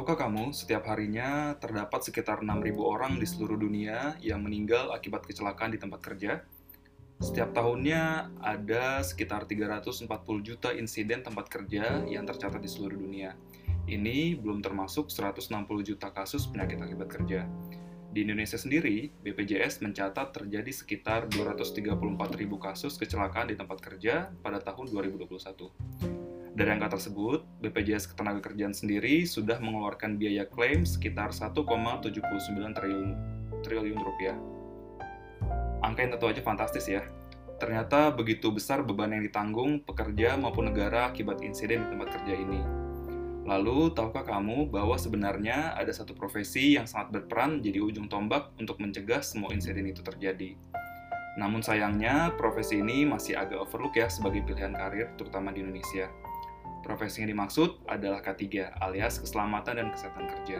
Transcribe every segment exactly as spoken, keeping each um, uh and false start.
Tahukah kamu, setiap harinya terdapat sekitar enam ribu orang di seluruh dunia yang meninggal akibat kecelakaan di tempat kerja? Setiap tahunnya ada sekitar tiga ratus empat puluh juta insiden tempat kerja yang tercatat di seluruh dunia. Ini belum termasuk seratus enam puluh juta kasus penyakit akibat kerja. Di Indonesia sendiri, B P J S mencatat terjadi sekitar dua ratus tiga puluh empat ribu kasus kecelakaan di tempat kerja pada tahun dua ribu dua puluh satu. Dari angka tersebut, B P J S Ketenagakerjaan sendiri sudah mengeluarkan biaya klaim sekitar satu koma tujuh sembilan triliun, triliun rupiah. Angka yang tentu aja fantastis ya. Ternyata begitu besar beban yang ditanggung pekerja maupun negara akibat insiden di tempat kerja ini. Lalu, tahukah kamu bahwa sebenarnya ada satu profesi yang sangat berperan menjadi ujung tombak untuk mencegah semua insiden itu terjadi? Namun sayangnya, profesi ini masih agak overlook ya sebagai pilihan karir, terutama di Indonesia. Profesi yang dimaksud adalah K tiga, alias Keselamatan dan Kesehatan Kerja.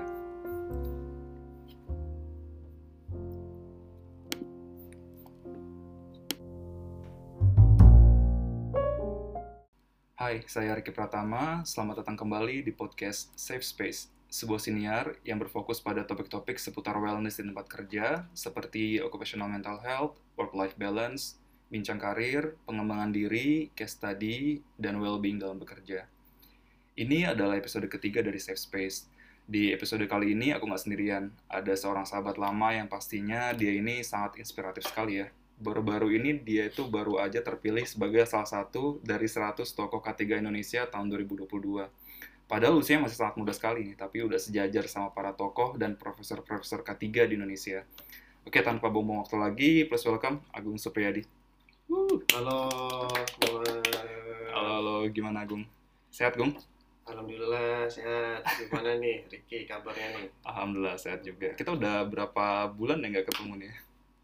Hai, saya Riki Pratama. Selamat datang kembali di podcast Safe Space, sebuah siniar yang berfokus pada topik-topik seputar wellness di tempat kerja, seperti occupational mental health, work-life balance, bincang karir, pengembangan diri, case study, dan well-being dalam bekerja. Ini adalah episode ketiga dari Safe Space. Di episode kali ini aku nggak sendirian. Ada seorang sahabat lama yang pastinya dia ini sangat inspiratif sekali ya. Baru-baru ini dia itu baru aja terpilih sebagai salah satu dari seratus tokoh K tiga Indonesia tahun dua ribu dua puluh dua. Padahal usianya masih sangat muda sekali nih, tapi udah sejajar sama para tokoh dan profesor-profesor K tiga di Indonesia. Oke, tanpa buang waktu lagi, please welcome Agung Supriyadi. Uh, halo, teman. Halo, halo, gimana Agung? Sehat, Gung? Alhamdulillah sehat. Gimana nih, Riki kabarnya nih? Alhamdulillah sehat juga. Kita udah berapa bulan ya nggak ketemu nih?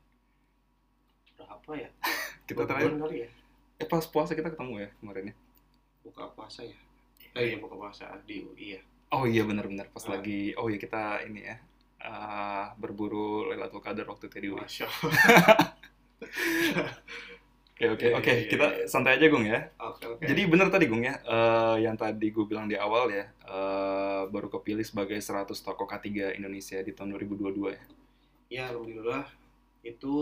Berapa ya? Kita Dua terakhir, bulan kali ya? eh pas puasa kita ketemu ya kemarin ya? Buka puasa ya? Eh iya, buka puasa di U I ya. Oh iya benar-benar pas Ah. lagi, oh iya kita ini ya, uh, berburu Lailatul Qadar waktu itu di U I. Masya Allah. Oke oke Iya, oke, iya, kita iya. santai aja Gung ya. Oke, oke. Jadi bener tadi Gung ya, eh, yang tadi gue bilang di awal ya, eh, baru kepilih sebagai seratus tokoh K tiga Indonesia di tahun dua ribu dua puluh dua ya. Ya, alhamdulillah itu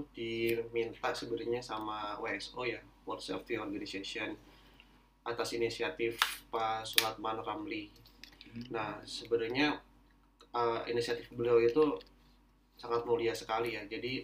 diminta sebenarnya sama W S O ya, World Safety Organization, atas inisiatif Pak Suhatman Ramli. Nah, sebenarnya eh, inisiatif beliau itu sangat mulia sekali ya. Jadi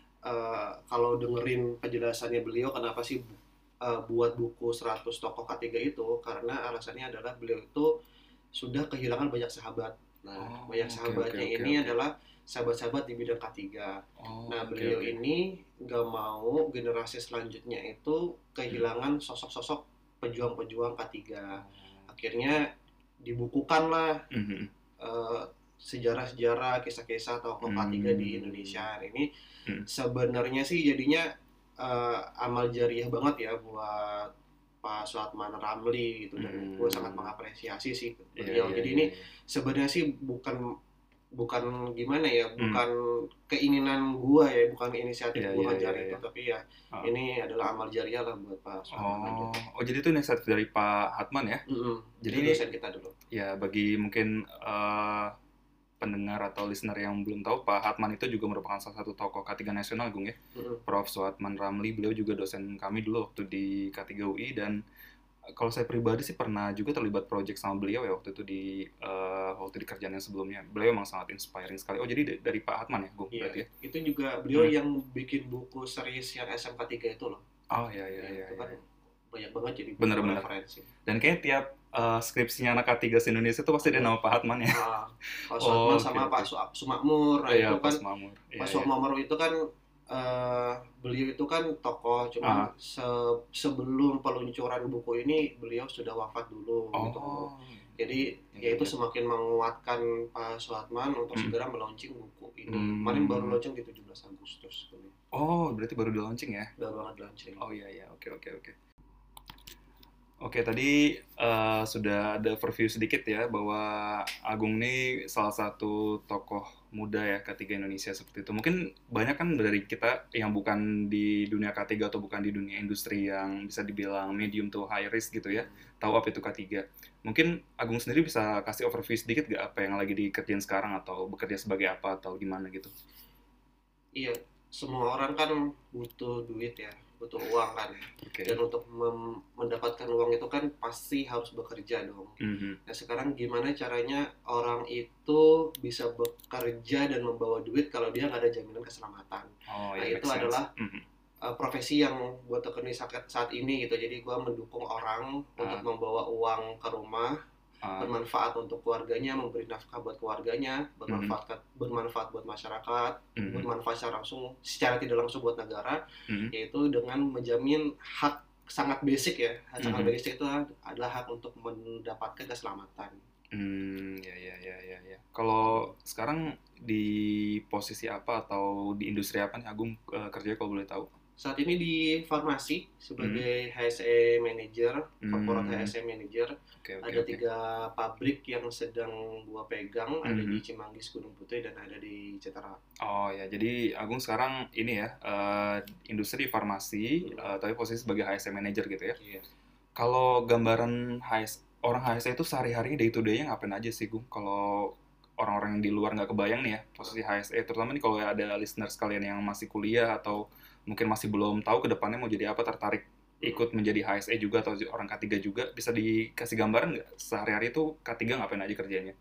eh, kalau dengerin penjelasannya beliau kenapa sih eh, buat buku seratus tokoh K tiga itu, karena alasannya adalah beliau itu sudah kehilangan banyak sahabat. Nah, Oh, banyak oke, sahabatnya oke, oke, ini oke. adalah sahabat-sahabat di bidang K tiga. Oh, Nah, oke, beliau oke. ini nggak mau generasi selanjutnya itu kehilangan sosok-sosok pejuang-pejuang K tiga. Akhirnya dibukukanlah Mhm. eh, sejarah-sejarah, kisah-kisah tokoh K tiga di Hmm. Indonesia. Ini Hmm. sebenarnya sih jadinya eh, amal jariah banget ya buat Pak Suhatman Ramli gitu, dan Hmm. gue sangat mengapresiasi sih Iya, beliau. iya, Jadi iya, ini iya. sebenarnya sih bukan bukan gimana ya, Hmm. bukan keinginan gua ya, bukan inisiatif Iya, gua iya, ngejar iya, itu, iya. tapi ya Ah. ini adalah amal jariah lah buat Pak Suhatman aja. Oh, oh jadi itu inisiatif dari Pak Hatman ya? Mm-mm. Jadi Itu ini dosen kita dulu. ya bagi mungkin eh, pendengar atau listener yang belum tahu, Pak Hatman itu juga merupakan salah satu tokoh K tiga nasional, Gung ya. Mm-mm. Profesor Suhatman Ramli, beliau juga dosen kami dulu waktu di K tiga U I, dan kalau saya pribadi sih pernah juga terlibat project sama beliau ya waktu itu di eh, waktu di kerjaan yang sebelumnya. Beliau emang sangat inspiring sekali. Oh jadi da- dari Pak Hatman ya, Gung Iya, berarti ya? itu juga beliau Hmm. yang bikin buku series yang S M K tiga itu loh. Oh iya iya Ya, iya. itu iya. kan banyak banget jadi buku Bener-bener. referensi. Dan kayaknya tiap eh, skripsinya anak K tiga se-Indonesia itu pasti ada nama Pak Hatman ya. Ah, Pak Oh, Suhatman oke, sama oke. Pak Su- Sumakmur. Nah, Iya, itu Pak kan Mamur. Iya, Pak iya. Sumakmur itu kan eh, beliau itu kan tokoh, cuman Ah. se- sebelum peluncuran buku ini beliau sudah wafat dulu gitu. Oh. Jadi Iya, ya itu iya. semakin menguatkan Pak Suhatman untuk Hmm. segera melaunching buku ini. Hmm. Kemarin baru launching di tujuh belas Agustus. Oh, berarti baru di launching ya? Udah banget launching. Oh iya iya, oke oke oke. Oke, tadi eh, sudah ada overview sedikit ya bahwa Agung ini salah satu tokoh muda ya K tiga Indonesia seperti itu. Mungkin banyak kan dari kita yang bukan di dunia K tiga atau bukan di dunia industri yang bisa dibilang medium to high risk gitu ya, tahu apa itu K tiga. Mungkin Agung sendiri bisa kasih overview sedikit nggak apa yang lagi dikerjain sekarang atau bekerja sebagai apa atau gimana gitu? Iya, semua orang kan butuh duit ya, butuh uang kan. Dan Oke. untuk mem- mendapatkan uang itu kan pasti harus bekerja dong. Mhm. Nah, sekarang gimana caranya orang itu bisa bekerja dan membawa duit kalau dia nggak ada jaminan keselamatan. Oh Nah, ya, itu make sense. adalah Mhm. uh, profesi yang buat tekuni saat, saat ini gitu. Jadi gua mendukung orang untuk Ah, membawa uang ke rumah, ah, bermanfaat untuk keluarganya, memberi nafkah buat keluarganya, mhm, bermanfaat bermanfaat buat masyarakat, mhm, bermanfaat secara langsung, secara tidak langsung buat negara, mhm, yaitu dengan menjamin hak sangat basic ya. Hak sangat mhm. basic itu adalah hak untuk mendapatkan keselamatan. Hmm, ya, ya, ya, ya, ya. Kalau sekarang di posisi apa atau di industri apa nih Agung eh, kerja kalau boleh tahu? Saat ini di farmasi Hmm, sebagai H S E Manager, Corporate hmm, H S E Manager. oke, oke, Ada oke. tiga pabrik yang sedang gua pegang, ada di Mhm. Cimanggis, Gunung Putri, dan ada di Cetera. Oh ya, jadi Agung sekarang ini ya eh, industri farmasi, Hmm, eh, tapi posisi sebagai H S M manager gitu ya. iya. Kalau gambaran H S orang H S M itu sehari-harinya day to day-nya ngapain aja sih Gung? Kalau orang-orang yang di luar nggak kebayang nih ya posisi H S E, terutama nih kalau ada listener sekalian yang masih kuliah atau mungkin masih belum tahu ke depannya mau jadi apa, tertarik Hmm. ikut menjadi H S E juga atau orang K tiga juga, bisa dikasih gambaran nggak sehari-hari itu K tiga ngapain aja kerjanya?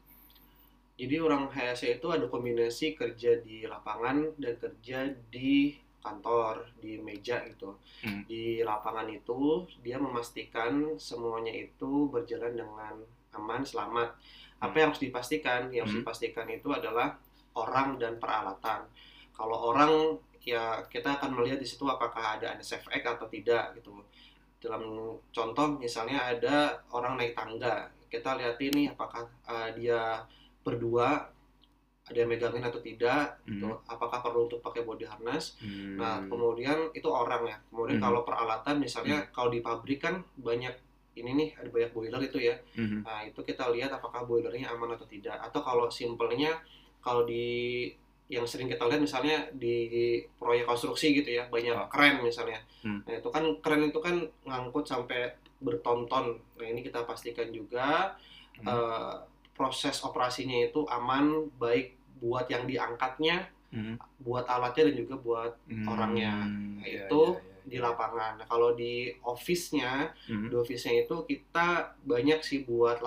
Jadi orang H S E itu ada kombinasi kerja di lapangan dan kerja di kantor, di meja gitu. Hmm, Di lapangan itu dia memastikan semuanya itu berjalan dengan aman, selamat. Apa hmm, yang harus dipastikan? Yang harus hmm, dipastikan itu adalah orang dan peralatan. Kalau orang ya kita akan melihat di situ apakah ada unsafe act atau tidak gitu. Dalam contoh misalnya ada orang naik tangga, kita lihat ini apakah uh, dia berdua ada yang megangin atau tidak hmm, gitu, apakah perlu untuk pakai body harness. Nah hmm, kemudian itu orang ya, kemudian hmm, kalau peralatan misalnya hmm, kalau di pabrik kan banyak ini nih, ada banyak boiler itu ya. hmm, Nah itu kita lihat apakah boilernya aman atau tidak, atau kalau simpelnya, kalau di yang sering kita lihat misalnya di proyek konstruksi gitu ya, banyak ah, kren misalnya. hmm, Nah itu kan kren itu kan ngangkut sampai bertonton. Nah ini kita pastikan juga hmm, eh, proses operasinya itu aman, baik buat yang diangkatnya, hmm, buat alatnya, dan juga buat orangnya. hmm, Nah, ya, itu ya, ya, di ya, ya. lapangan. Nah, kalau di office-nya, Hmm, di office-nya itu kita banyak sih buat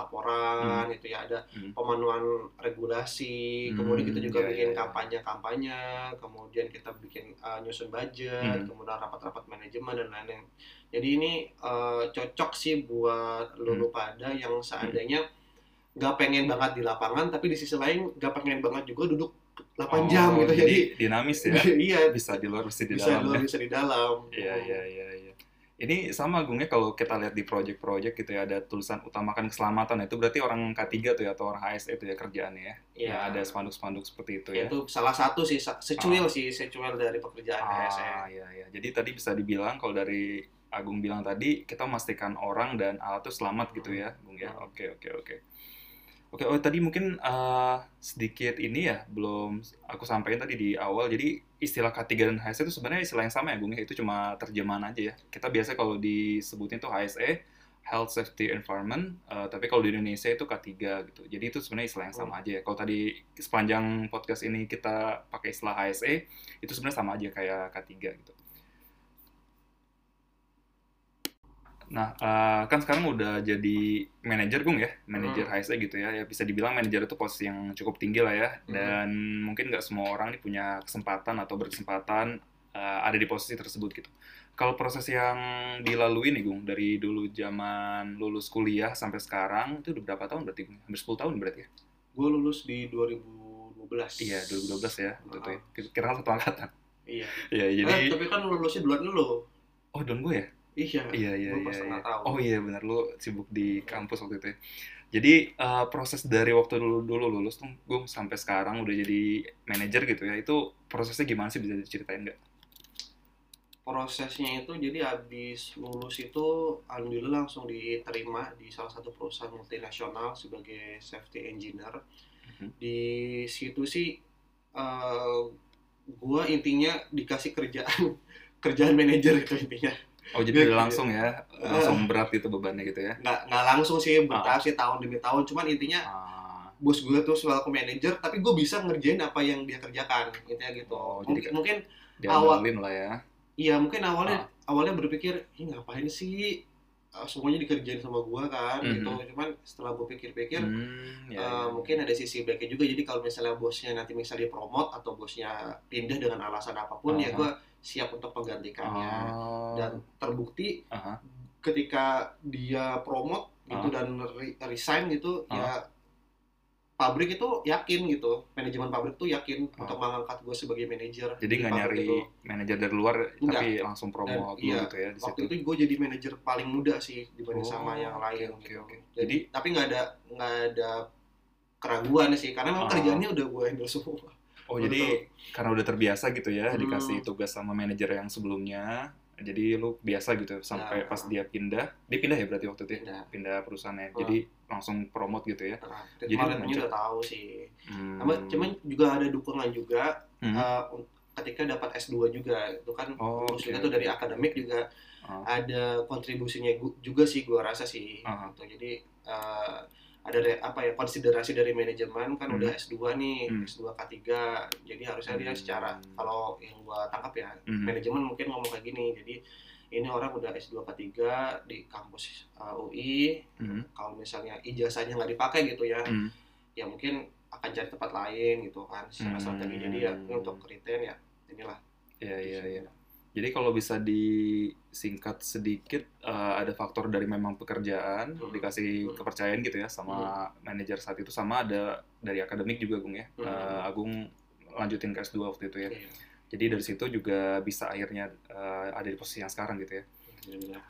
hmm, laporan-laporan itu ya, ada hmm, pemenuhan regulasi, kemudian kita hmm, juga ya, ya, bikin ya, ya. kampanye-kampanye, kemudian kita bikin uh, nyusun budget, Hmm, kemudian rapat-rapat manajemen dan lain-lain. Jadi ini uh, cocok sih buat hmm, lulu pada yang hmm. seandainya nggak pengen banget di lapangan, tapi di sisi lain nggak pengen banget juga duduk delapan jam Oh, gitu. Jadi jadi dinamis ya? iya, Bisa di luar, bisa di bisa di dalam luar ya? bisa di dalam. Iya, Hmm, iya, iya, iya. Ini sama Gungnya kalau kita lihat di project-project gitu ya, ada tulisan utamakan keselamatan. Itu berarti orang K tiga tuh ya, atau orang H S E itu ya kerjaannya ya? Yang ada ya spanduk-spanduk seperti itu ya? itu salah satu sih, sa- secuil Ah, sih, secuil dari pekerjaan H S E. ah, iya, iya. Jadi tadi bisa dibilang, kalau dari Agung bilang tadi, kita memastikan orang dan alat itu selamat gitu Hmm, ya, Gung ya? hmm. Oke, oke, oke. Oke, oh tadi mungkin eh, sedikit ini ya, belum aku sampaikan tadi di awal. Jadi istilah K tiga dan H S E itu sebenarnya istilah yang sama ya, Bung ya. Itu cuma terjemahan aja ya. Kita biasa kalau disebutnya tuh H S E, Health Safety Environment, eh, tapi kalau di Indonesia itu K tiga gitu. Jadi itu sebenarnya istilah yang Hmm. sama aja ya. Kalau tadi sepanjang podcast ini kita pakai istilah H S E, itu sebenarnya sama aja kayak K tiga gitu. Nah, eh, kan sekarang udah jadi manajer Gung ya, manajer Hmm. H S E gitu ya. Ya bisa dibilang manajer itu posisi yang cukup tinggi lah ya. Hmm. Dan mungkin nggak semua orang nih punya kesempatan atau berkesempatan eh, ada di posisi tersebut gitu. Kalau proses yang dilalui nih Gung, dari dulu zaman lulus kuliah sampai sekarang, itu udah berapa tahun berarti Gung? Hampir sepuluh tahun berarti ya? Gue lulus di dua ribu dua belas. Iya, dua ribu dua belas ya, waktu itu Heeh, ya. Kira kan satu angkatan. iya. Iya, jadi... Eh tapi kan lulusnya duluan dulu. Oh, don gue ya? Iya, Iya, iya, gue pas iya, iya. setengah tahun. Oh iya, benar. Lu sibuk di Hmm. kampus waktu itu ya. Jadi eh, proses dari waktu dulu dulu lulus tuh gue sampai sekarang udah jadi manajer gitu ya. Itu prosesnya gimana sih, bisa diceritain nggak? prosesnya itu jadi habis lulus itu alhamdulillah langsung diterima di salah satu perusahaan multinasional sebagai safety engineer. Mhm. Di situ sih uh, gua intinya dikasih kerjaan kerjaan manajer itu intinya. Oh jadi udah langsung ya, langsung berat gitu bebannya gitu ya? Nggak nggak langsung sih bertahap Ah. sih tahun demi tahun, cuman intinya Ah. bos gue tuh selaku manajer, tapi gue bisa ngerjain apa yang dia kerjakan, intinya gitu. Oh, mungkin jadi mungkin awal diandalin lah ya. iya mungkin awalnya Ah. awalnya berpikir ini ngapain sih uh, semuanya dikerjain sama gue kan Mhm. gitu, cuman setelah gue pikir-pikir Hmm, ya, uh, ya. mungkin ada sisi baiknya juga. Jadi kalau misalnya bosnya nanti misalnya dipromot atau bosnya pindah dengan alasan apapun, ya Aha. gue siap untuk menggantikannya. Oh. Dan terbukti Aha. ketika dia promote gitu Ah. dan re- resign gitu, Ah. ya pabrik itu yakin gitu, manajemen pabrik tuh yakin Ah. untuk mengangkat gue sebagai manajer. Jadi di nggak pabrik nyari itu. manajer dari luar, Enggak. tapi langsung Dan promote dulu iya, gitu ya di waktu situ. itu gue jadi manajer paling muda sih dibanding Oh, sama yang lain oke, gitu. oke. Jadi, Jadi- tapi nggak ada nggak ada keraguan sih, karena memang Ah. kerjaannya udah gue handle semua. Oh Betul. jadi karena udah terbiasa gitu ya, Hmm. dikasih tugas sama manajer yang sebelumnya, jadi lu biasa gitu sampai Nah. pas dia pindah, dia pindah ya berarti waktu itu ya? Pindah. Pindah perusahaannya, Ah. jadi langsung promote gitu ya. Nah, Jadi kemarin lanjut. udah tahu sih. Hmm. Sama cuman juga ada dukungan juga Hmm. uh, ketika dapat S dua juga. Itu kan Oh, lulus oke, juga tuh oke. dari akademik juga Ah. ada kontribusinya gu- juga sih gua rasa sih. Ah. Gitu. Jadi uh, ada re- apa ya konsiderasi dari manajemen kan Hmm. udah S dua nih, Hmm. S dua K tiga. Jadi harusnya dia Hmm. secara kalau yang gua tangkap ya, Hmm. manajemen mungkin ngomong kayak gini. Jadi ini orang udah S dua K tiga di kampus uh, U I. Hmm. Kalau misalnya ijazahnya nggak dipakai gitu ya, Hmm. ya mungkin akan cari tempat lain gitu kan secara Hmm. strategi. Jadi ya ini untuk retain ya inilah. Iya, iya, iya. Jadi kalau bisa disingkat sedikit, eh, ada faktor dari memang pekerjaan, Hmm. dikasih Hmm. kepercayaan gitu ya sama manajer saat itu, sama ada dari akademik juga, Gung ya. Hmm. Eh, Agung lanjutin ke S dua waktu itu ya. Iya, Jadi dari situ juga bisa akhirnya eh, ada di posisi yang sekarang gitu ya. alhamdulillah.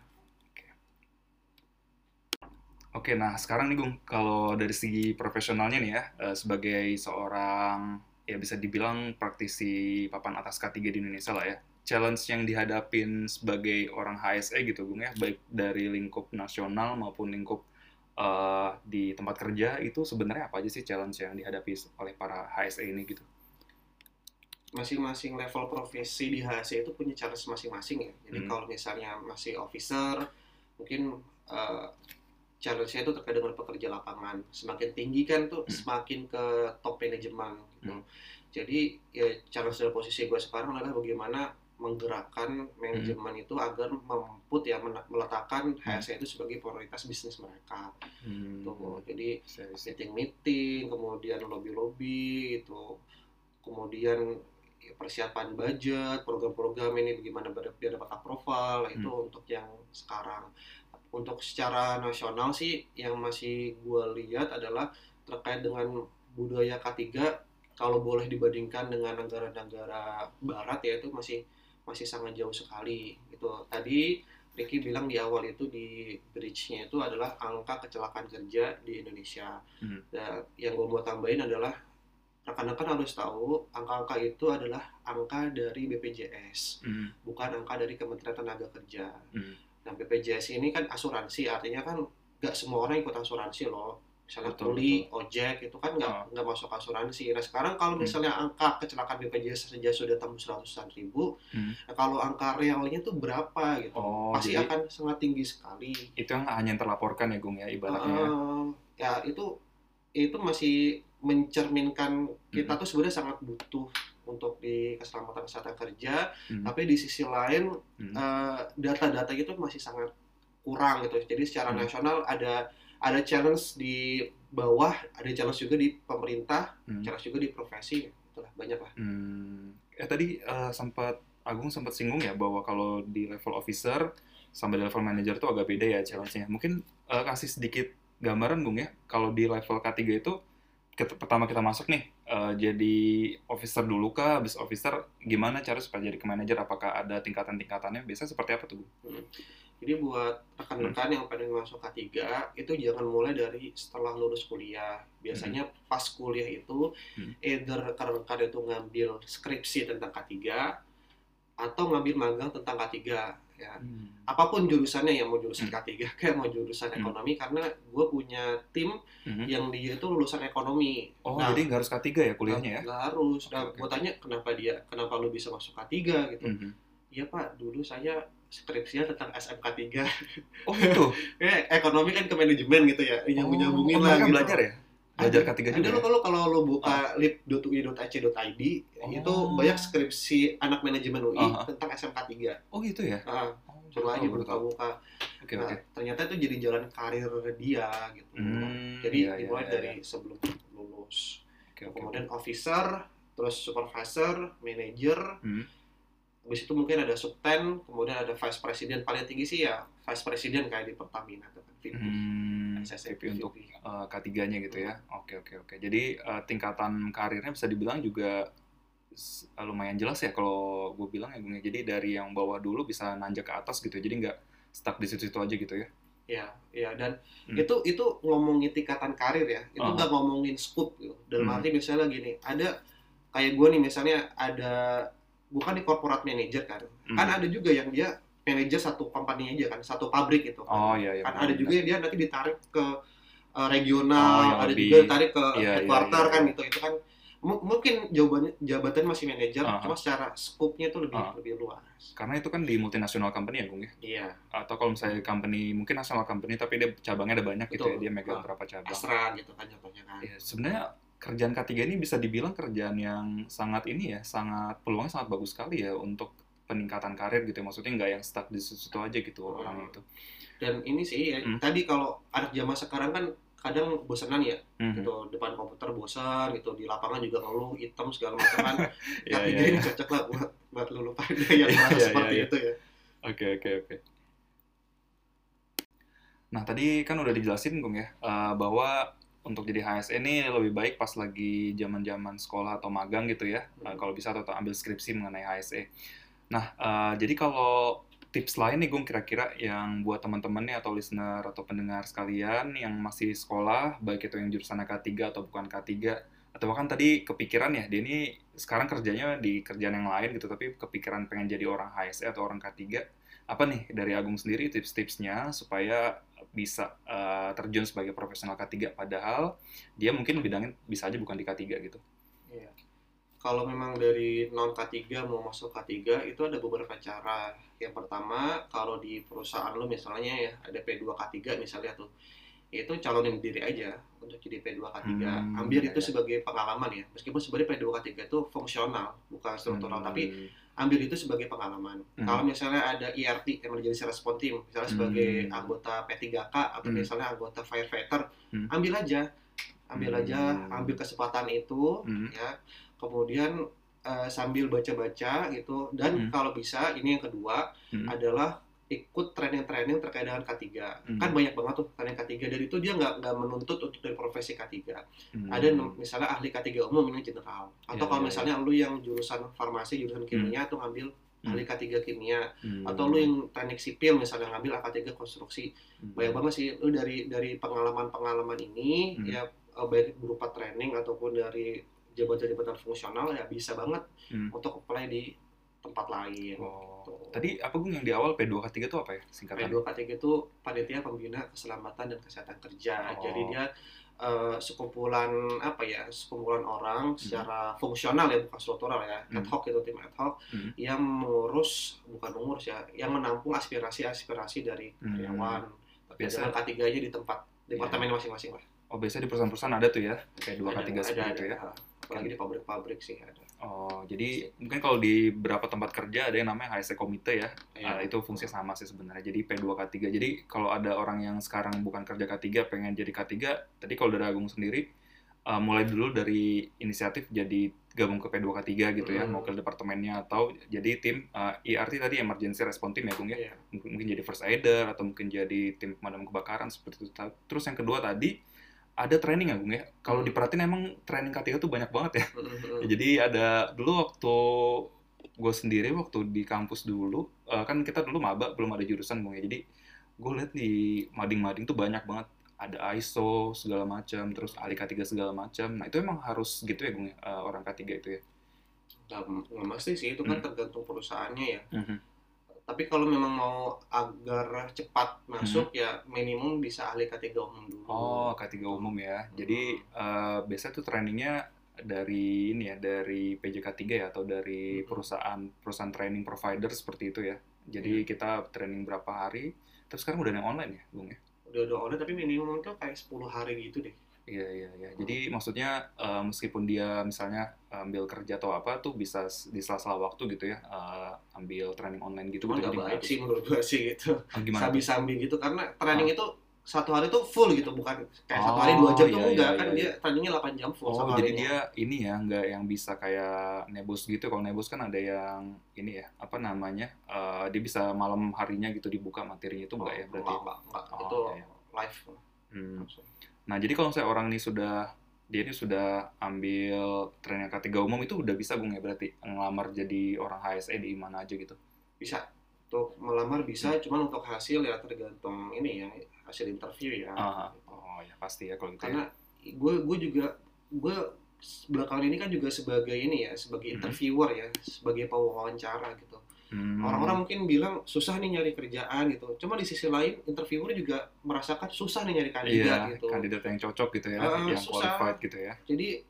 Oke, nah sekarang nih Gung, kalau dari segi profesionalnya nih ya, eh, sebagai seorang ya bisa dibilang praktisi papan atas K tiga di Indonesia lah ya, challenge yang dihadapin sebagai orang H S E gitu Gung ya, baik dari lingkup nasional maupun lingkup eh, di tempat kerja, itu sebenarnya apa aja sih challenge yang dihadapi oleh para H S E ini gitu? Masing-masing level profesi di H S E itu punya challenge masing-masing ya. Jadi Hmm. kalau misalnya masih officer, mungkin uh, challenge-nya itu terkait dengan pekerja lapangan. Semakin tinggi kan tuh, Hmm. semakin ke top manajemen gitu. Hmm. Jadi ya challenge dari posisi gue sekarang adalah bagaimana menggerakkan manajemen itu agar memput ya men- meletakkan H S E itu sebagai prioritas bisnis mereka. Hmm. Tuh. Jadi Bisa- bisa. meeting-meeting, kemudian lobby-lobby itu, kemudian ya, persiapan budget, program-program ini bagaimana ber- biar dapat approval, itu Hmm. untuk yang sekarang. Untuk secara nasional sih yang masih gue lihat adalah terkait dengan budaya K tiga, kalau boleh dibandingkan dengan negara-negara barat ya itu masih masih sangat jauh sekali gitu. Tadi Ricky bilang di awal itu di bridge-nya itu adalah angka kecelakaan kerja di Indonesia. Hmm. Dan yang gue mau tambahin adalah rekan-rekan harus tahu angka-angka itu adalah angka dari B P J S, Hmm. bukan angka dari Kementerian Tenaga Kerja. Hmm. Nah, B P J S ini kan asuransi, artinya kan nggak semua orang ikut asuransi loh. Misalnya Betul, kuli, ojek, itu kan nggak Oh. nggak masuk asuransi. Nah, sekarang kalau Hmm. misalnya angka kecelakaan B P J S saja sudah tembus seratusan ribu, Hmm. nah kalau angka realnya tuh berapa gitu, Oh, pasti jadi akan sangat tinggi sekali. itu yang hanya yang terlaporkan ya Gung ya ibaratnya ya. Eh, ya itu itu masih mencerminkan kita Hmm. tuh sebenarnya sangat butuh untuk di keselamatan kesehatan kerja, Hmm. tapi di sisi lain Hmm. eh, data-data itu masih sangat kurang gitu. Jadi secara Hmm. nasional ada ada challenge di bawah, ada challenge juga di pemerintah, Hmm. challenge juga di profesi, itulah banyak lah. Hmm. Eh tadi eh, sempat Agung sempat singgung ya bahwa kalau di level officer sampai di level manager itu agak beda ya challenge-nya. Mungkin eh, kasih sedikit gambaran Gung ya. Kalau di level K tiga itu ket- pertama kita masuk nih eh, jadi officer dulu kah, habis officer gimana cara supaya jadi ke manager? Apakah ada tingkatan-tingkatannya? Biasanya seperti apa tuh Gung? Hmm. Jadi buat rekan-rekan yang pengen masuk K tiga itu jangan mulai dari setelah lulus kuliah. Biasanya pas kuliah itu Hmm. either rekan-rekan itu ngambil skripsi tentang K tiga atau ngambil magang tentang K tiga ya. Hmm. Apapun jurusannya ya, mau jurusan Hmm. K tiga kayak mau jurusan Hmm. ekonomi, karena gue punya tim Hmm. yang dia itu lulusan ekonomi. Oh, Nah, jadi nggak harus K tiga ya kuliahnya ya? nggak harus. Oke, Nah, oke. gue tanya kenapa dia, kenapa lu bisa masuk K tiga gitu. Mhm. Iya Pak, dulu saya skripsinya tentang S M K tiga. Oh gitu? Kayak ekonomi kan ke manajemen gitu ya, Oh, nyambung-nyambungin oh lah mereka gitu. belajar ya? Belajar Ada, K tiga ada juga lo ya? kalau kalau lo buka lip dot u i dot a c dot i d itu Oh. banyak skripsi anak manajemen U I Aha. tentang S M K tiga. Oh gitu ya? Nah, Oh, coba aja baru tahu, baru tahu. buka-buka. Oke, Nah, oke. ternyata itu jadi jalan karir dia gitu. Hmm, Jadi iya, iya, dimulai iya, dari iya. sebelum lulus. Oke, oke, Kemudian oke. officer, terus supervisor, manager. Hmm. Habis itu mungkin ada subten, kemudian ada vice president. Paling tinggi sih ya vice president kayak di Pertamina atau V P. Hmm, S S V P untuk V P. uh, K tiga-nya gitu ya. Oke, oke, oke. Jadi uh, tingkatan karirnya bisa dibilang juga s- lumayan jelas ya kalau gue bilang ya, Bung, ya. Jadi dari yang bawah dulu bisa nanjak ke atas gitu. Jadi nggak stuck di situ-situ aja gitu ya. Ya, ya, dan Hmm. itu itu ngomongin tingkatan karir ya, itu Aha. nggak ngomongin scoop gitu. Dalam Hmm. arti misalnya gini, ada kayak gue nih misalnya ada, bukan di corporate manager kan, Hmm. kan ada juga yang dia manajer satu company aja kan, satu pabrik gitu kan. Oh iya, iya. Kan benar, ada juga benar. yang dia nanti ditarik ke uh, Oh, regional, yang ada lebih- juga ditarik ke iya, iya, headquarter iya, kan iya. gitu. Itu kan mu- mungkin jawabannya jabatan masih manajer, Aha. cuma secara scope-nya itu lebih Aha. lebih luas. Karena itu kan di multinational company ya, Bung ya. Iya, Atau kalau misalnya company mungkin national company tapi dia cabangnya ada banyak gitu Betul. ya, dia megang Ah. berapa cabang. Astra gitu kan contohnya kan. Ya, sebenarnya kerjaan K tiga ini bisa dibilang kerjaan yang sangat ini ya, sangat peluangnya sangat bagus sekali ya untuk peningkatan karir gitu ya. Maksudnya nggak yang stuck di situ aja gitu Hmm. orangnya itu. Dan ini sih ya, Hmm. tadi kalau anak zaman sekarang kan kadang bosenan ya, Mhm. gitu depan komputer bosan gitu, di lapangan juga ngeluh hitam segala macam kan. Iya, K tiga iya, ini iya. cocok lah buat buat lulu pada yang Iya, merasa iya, seperti iya. itu ya. Oke, oke, oke. Nah, tadi kan udah dijelasin, Bung ya, eh, bahwa untuk jadi H S E ini lebih baik pas lagi zaman-zaman sekolah atau magang gitu ya, eh, Hmm. kalau bisa atau ambil skripsi mengenai H S E. Nah, eh, jadi kalau tips lain nih, Gung, kira-kira yang buat teman-teman nih atau listener atau pendengar sekalian yang masih sekolah, baik itu yang jurusan K tiga atau bukan K tiga, atau bahkan tadi kepikiran ya, dia ini sekarang kerjanya di kerjaan yang lain gitu, tapi kepikiran pengen jadi orang H S E atau orang K tiga, apa nih dari Agung sendiri tips-tipsnya supaya bisa eh, terjun sebagai profesional K tiga, padahal dia mungkin bidangnya bisa aja bukan di K tiga gitu. Iya. Kalau memang dari non K tiga mau masuk K tiga itu ada beberapa cara. Yang pertama, kalau di perusahaan lo misalnya ya ada P dua K tiga misalnya tuh, itu calonin diri aja untuk jadi P dua K tiga. Hmm, Ambil iya, itu iya. sebagai pengalaman ya. Meskipun sebenarnya P dua K tiga itu fungsional, bukan struktural, Hmm. tapi ambil itu sebagai pengalaman. Hmm. Kalau misalnya ada E R T, Emergency Response Team, misalnya sebagai Hmm. anggota P tiga K atau Hmm. misalnya anggota firefighter, Hmm. ambil aja, ambil Hmm. aja, ambil kesempatan itu, Hmm. ya. Kemudian eh, sambil baca-baca gitu, dan Hmm. kalau bisa ini yang kedua Hmm. adalah ikut training-training terkait dengan K tiga. Hmm. Kan banyak banget tuh training K tiga, dan itu dia nggak nggak menuntut untuk dari profesi K tiga. Hmm. Ada nem- misalnya ahli K tiga umum ini general, atau Ya, kalau ya, misalnya lu yang jurusan farmasi, jurusan kimia tuh ngambil Hmm. ahli K tiga kimia, Hmm. atau lu yang teknik sipil misalnya ngambil K tiga konstruksi. Hmm. Banyak banget sih lu dari dari pengalaman-pengalaman ini, Hmm. ya eh, baik berupa training ataupun dari jabatan-jabatan fungsional, ya bisa banget Hmm. untuk apply di tempat lain. Oh. Gitu. Tadi apa, Gung, yang di awal P dua K tiga itu apa ya P singkatannya? dua K tiga itu Panitia Pembina Keselamatan dan Kesehatan Kerja. Oh. Jadi dia eh, sekumpulan apa ya, sekumpulan orang secara fungsional ya, bukan struktural ya, Hmm. ad hoc itu tim ad hoc Hmm. yang mengurus, bukan mengurus ya, yang menampung aspirasi-aspirasi dari Hmm. karyawan. Biasa- Biasa K tiga aja di tempat departemen masing-masing lah. Oh, biasanya di perusahaan-perusahaan ada tuh ya, kayak dua K tiga Ada, seperti ada, itu ya. ada. Apalagi di pabrik-pabrik sih ada. Oh, jadi mungkin kalau di beberapa tempat kerja ada yang namanya H S E komite ya. Ah, Ya. itu fungsinya sama sih sebenarnya. Jadi P dua K tiga. Jadi kalau ada orang yang sekarang bukan kerja K tiga pengen jadi K tiga, tadi kalau dari Agung sendiri uh, mulai dulu dari inisiatif jadi gabung ke P dua K tiga gitu ya, Hmm. mau ke departemennya atau jadi tim uh, E R T tadi, Emergency Response Team ya, Gung ya. Iya. Mungkin, mungkin jadi first aider atau mungkin jadi tim pemadam kebakaran seperti itu. Terus yang kedua tadi ada training ya, Gung ya. Kalau Hmm. diperhatiin emang training K tiga tuh banyak banget ya. Mm-mm. Ya, jadi ada dulu waktu gue sendiri waktu di kampus dulu, eh, kan kita dulu maba belum ada jurusan, Bung ya. Jadi gue lihat di mading-mading tuh banyak banget, ada I S O segala macam, terus ahli K tiga segala macam. Nah itu emang harus gitu ya, Bung ya, eh, orang K tiga itu ya. Nggak nggak mesti sih, itu kan Hmm. tergantung perusahaannya ya. Mhm. Tapi kalau memang mau agar cepat Mhm. masuk ya minimum bisa ahli K tiga umum Oh, dulu K tiga gitu. umum ya. Jadi Mm-mm. eh, biasanya tuh trainingnya dari ini ya, dari P J K tiga ya, atau dari Mm-mm. perusahaan perusahaan training provider seperti itu ya. Iya. Jadi kita training berapa hari, terus sekarang udah ada yang online ya, Bung ya? Udah udah online tapi minimum tuh kayak sepuluh hari gitu deh. Iya, iya, iya. Mm. Jadi maksudnya eh, meskipun dia misalnya ambil kerja atau apa tuh bisa s- di sela-sela waktu gitu ya, eh, ambil training online gitu Cuman gitu. nggak Jadi nggak baik harus. sih menurut gue sih gitu. Oh, gimana tuh? Sambi-sambi gitu karena training Ah. itu satu hari tuh full gitu, bukan kayak satu hari dua Oh, jam tuh iya, iya, enggak kan, iya, dia iya. trainingnya delapan jam full Oh, satu jadi harinya. dia ini ya, nggak yang bisa kayak nebus gitu. Kalau nebus kan ada yang ini ya, apa namanya, eh, dia bisa malam harinya gitu dibuka materinya, itu enggak Oh, ya berarti? enggak enggak enggak Oh, itu iya, iya. live Hmm. langsung. Nah, jadi kalau saya orang ini sudah, dia ini sudah ambil training K tiga umum, itu udah bisa Gung ya berarti ngelamar jadi orang H S E di mana aja gitu? Bisa untuk melamar Hmm. bisa, cuman untuk hasil ya tergantung ini ya, hasil interview ya Ah, gitu. oh ya pasti ya kalau gitu ya. Karena gue gue juga gue belakangan ini kan juga sebagai ini ya, sebagai Hmm. interviewer ya, sebagai pewawancara gitu. Hmm. Orang-orang mungkin bilang susah nih nyari kerjaan gitu, cuma di sisi lain interviewer juga merasakan susah nih nyari Iya, kandidat gitu. kandidat yang cocok gitu ya, Eh, yang qualified susah, gitu ya. jadi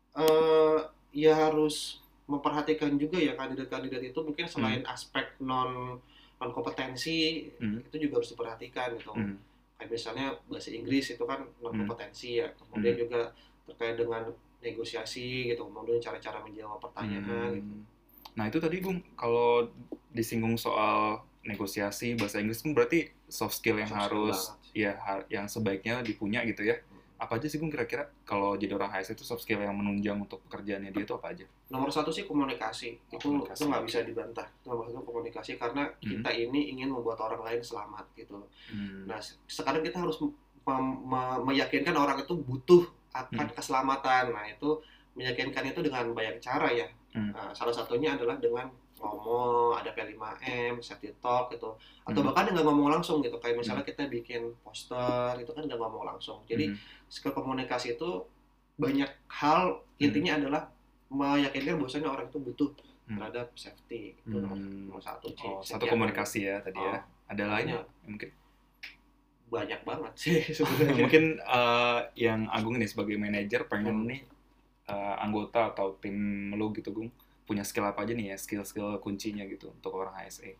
eh ya harus memperhatikan juga ya kandidat-kandidat itu, mungkin Hmm. selain aspek non non kompetensi Hmm. itu juga harus diperhatikan gitu. Hmm. Kayak misalnya bahasa Inggris itu kan non Hmm. kompetensi ya, kemudian Hmm. juga terkait dengan negosiasi gitu, kemudian cara-cara menjawab pertanyaan gitu. Hmm. Nah itu tadi Gung, kalau disinggung soal negosiasi bahasa Inggris kan berarti soft skill yang Soft skill harus banget. ya ha- yang sebaiknya dipunya gitu ya. Apa aja sih Gung kira-kira kalau jadi orang H S itu soft skill yang menunjang untuk pekerjaannya dia itu apa aja? Nomor satu sih komunikasi, Oh, itu itu komunikasi, nggak oke. bisa dibantah. Nomor satu komunikasi karena Hmm. kita ini ingin membuat orang lain selamat gitu. Hmm. Nah, sekarang kita harus mem- me- meyakinkan orang itu butuh akan Hmm. keselamatan. Nah, itu meyakinkan itu dengan banyak cara ya. Hmm. Nah, salah satunya adalah dengan ngomong, ada P lima M, safety talk gitu. Atau Hmm. bahkan nggak ngomong langsung gitu. Kayak Hmm. misalnya kita bikin poster, itu kan nggak ngomong langsung. Jadi, Hmm. skill komunikasi itu banyak hal, Hmm. intinya adalah meyakinkan bahwasanya orang itu butuh Hmm. terhadap safety. Itu nomor, Hmm. nomor satu sih. Oh, satu Sekian aja. komunikasi ya tadi ya. Oh, Ada lain makanya mungkin? banyak banget sih sebenarnya. Mungkin eh, yang Agung ini sebagai manajer pengen Hmm. nih eh, anggota atau tim lu gitu Gung punya skill apa aja nih ya, skill-skill kuncinya gitu untuk orang H S E.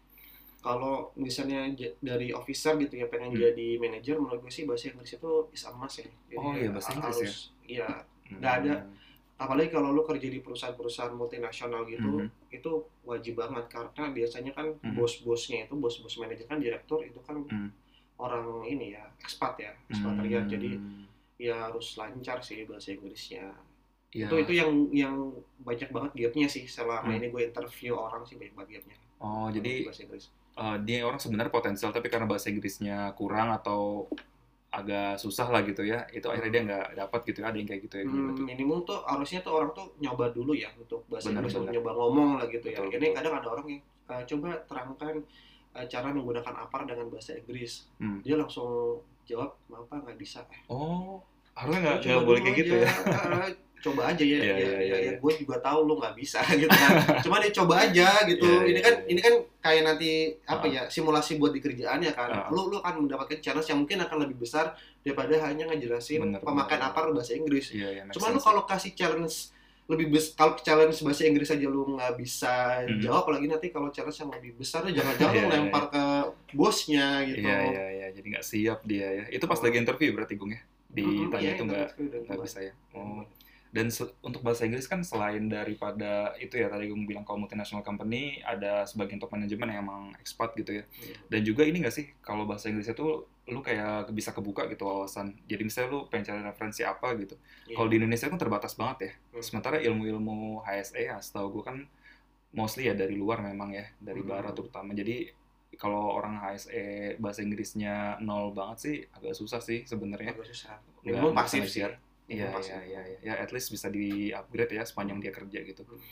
Kalau misalnya j- dari officer gitu ya pengen Hmm. jadi manajer, menurut gue sih bahasa Inggris itu is a must ya. Jadi Oh iya, bahasa Inggris ya. harus ya, Hmm. nggak ada, apalagi kalau lu kerja di perusahaan-perusahaan multinasional gitu, Mhm. itu wajib banget karena biasanya kan Mhm. bos-bosnya itu, bos-bos manajer kan, direktur itu kan Hmm. orang ini ya, expat ya, ekspatriat. Jadi Hmm. ya harus lancar sih bahasa Inggrisnya. Ya. Itu itu yang yang banyak banget gapnya sih selama Hmm. ini gue interview orang sih, banyak banget gapnya. Oh, Kalau jadi bahasa Inggris. eh, dia orang sebenarnya potensial tapi karena bahasa Inggrisnya kurang atau agak susah lah gitu ya, itu akhirnya dia nggak dapat gitu ya, ada yang kayak gitu ya Gung, Hmm, berarti. minimum tuh harusnya tuh orang tuh nyoba dulu ya untuk bahasa Benar, Inggris, untuk benar. nyoba ngomong lah gitu ya. Betul, Ini betul. kadang ada orang yang eh, coba terangkan eh, cara menggunakan apar dengan bahasa Inggris. Hmm. Dia langsung jawab, maaf Pak, nggak bisa. Oh, harusnya nggak Coba nggak boleh dulu kayak gitu aja, ya. eh, coba aja ya, Iya, ya, iya, ya, iya, ya, iya. gue juga tahu lu nggak bisa gitu kan. Cuma dia coba aja gitu. Iya, Ini iya, kan, iya. ini kan kayak nanti apa Ah. ya, simulasi buat di kerjaan ya kan. Ah. Lu lu akan mendapatkan challenge yang mungkin akan lebih besar daripada hanya ngejelasin Benar, pemakaian benar. apar bahasa Inggris. Iya, iya, make Cuman lu sense. kalau kasih challenge lebih besar, kalau challenge bahasa Inggris aja lu nggak bisa Hmm. jawab, apalagi nanti kalau challenge yang lebih besar, lu jangan-jangan Iya, lu iya, lempar ke bosnya gitu. Iya, iya, iya, jadi nggak siap dia ya. Itu pas Oh. lagi interview berarti Gung ya? Mm-mm, Ditanya iya, itu itu nggak itu udah nggak gua. bisa ya? Oh. Dan se- untuk bahasa Inggris kan selain daripada itu ya tadi Gung bilang kalau multinational company ada sebagian top manajemen yang emang expat gitu ya. Iya. Dan juga ini nggak sih kalau bahasa Inggris itu lu kayak bisa kebuka gitu wawasan. Jadi misalnya lu pengen cari referensi apa gitu. Iya. Kalau di Indonesia kan terbatas banget ya. Hmm. Sementara ilmu-ilmu H S E ya setahu gue kan mostly ya dari luar memang ya, dari Hmm. barat terutama. Jadi kalau orang H S E bahasa Inggrisnya nol banget sih agak susah sih sebenarnya. Agak susah. Nggak- Minimum nggak pasif bisa sih. ngejar. Iya, Minimum iya, pasif. iya, iya. Ya at least bisa di-upgrade ya sepanjang dia kerja gitu. Hmm.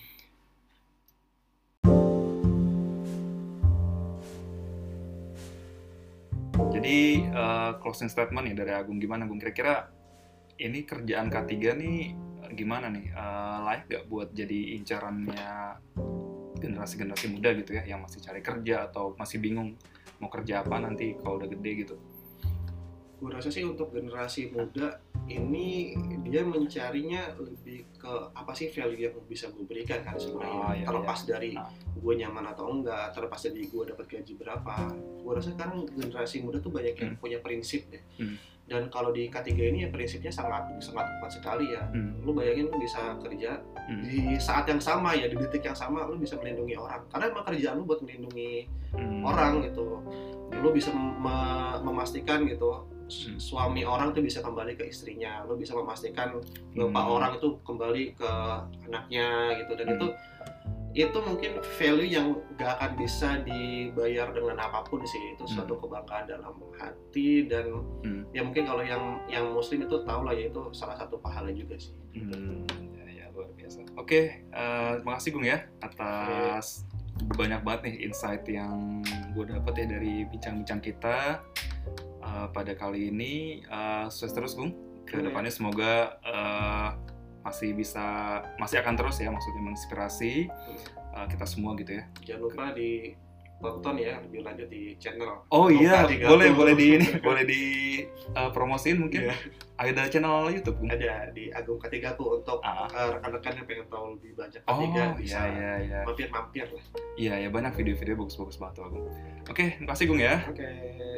Jadi eh, closing statement nih dari Agung, gimana Agung? Kira-kira ini kerjaan K tiga nih gimana nih, uh, layak gak buat jadi incarannya generasi-generasi muda gitu ya, yang masih cari kerja atau masih bingung mau kerja apa nanti kalau udah gede gitu? Gue rasa sih untuk generasi muda ini dia mencarinya lebih ke apa sih value yang bisa gue berikan kan sebenarnya. Oh, iya, terlepas iya. dari Nah. gue nyaman atau enggak, terlepas dari gue dapat gaji berapa. Gue rasa sekarang generasi muda tuh banyak yang Hmm. punya prinsip deh. Hmm. Dan kalau di K tiga ini ya prinsipnya sangat sangat kuat sekali ya. Hmm. Lu bayangin lu bisa kerja Hmm. di saat yang sama ya, di detik yang sama lu bisa melindungi orang. Karena emang kerjaan lu buat melindungi Hmm. orang gitu. Lu bisa mem- memastikan gitu Hmm. suami orang tuh bisa kembali ke istrinya, lu bisa memastikan bapak Hmm. orang itu kembali ke anaknya gitu. Dan Hmm. itu itu mungkin value yang gak akan bisa dibayar dengan apapun sih. Itu suatu Hmm. kebanggaan dalam hati. Dan Hmm. ya mungkin kalau yang yang muslim itu tahu lah ya, itu salah satu pahala juga sih. Hmm. Ya, ya, luar biasa. Oke, uh, terima kasih Gung ya atas banyak banget nih insight yang gue dapet ya dari bincang-bincang kita uh, pada kali ini. Uh, sukses terus Gung, kedepannya semoga uh, masih bisa masih akan terus ya, maksudnya menginspirasi uh, kita semua gitu ya. Jangan lupa ditonton ya lebih lanjut di channel. Oh iya, K tiga boleh Ku. boleh di ini boleh di uh, promosiin mungkin. Iya. Ada channel YouTube Gung? Ada di Agung K tiga Ku untuk Ah. uh, rekan-rekan yang pengen tahu lebih banyak K Oh tiga bisa iya iya iya. mampir-mampir lah. Iya ya, banyak video-video bagus-bagus banget tuh Gung. Oke, makasih Gung ya. Oke.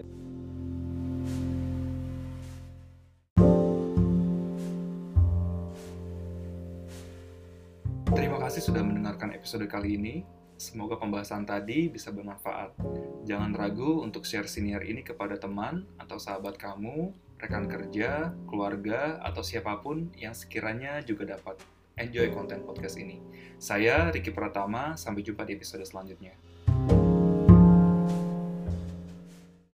Terima kasih sudah mendengarkan episode kali ini. Semoga pembahasan tadi bisa bermanfaat. Jangan ragu untuk share siniar ini kepada teman atau sahabat kamu, rekan kerja, keluarga, atau siapapun yang sekiranya juga dapat enjoy konten podcast ini. Saya Ricky Pratama, sampai jumpa di episode selanjutnya.